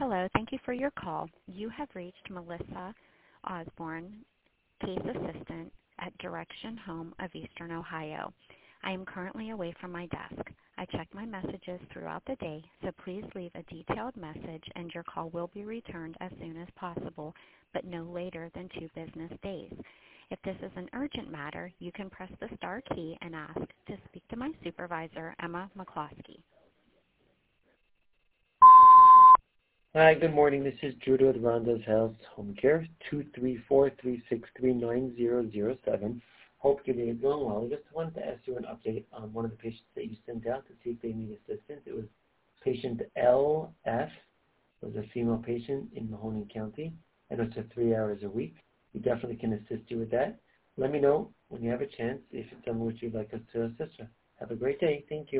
Hello, thank you for your call. You have reached Melissa Osborne, Case Assistant at Direction Home of Eastern Ohio. I am currently away from my desk. I check my messages throughout the day, so please leave a detailed message and your call will be returned as soon as possible, but no later than 2 business days. If this is an urgent matter, you can press the star key and ask to speak to my supervisor, Emma McCloskey. Hi, good morning. This is Judah at Rhonda's House Home Care, 234-363-9007. Hope your day is going well. I just wanted to ask you an update on one of the patients that you sent out to see if they need assistance. It was patient LF. It was a female patient in Mahoning County, and it's 3 hours a week. We definitely can assist you with that. Let me know when you have a chance if it's something which you'd like us to assist with. Have a great day. Thank you.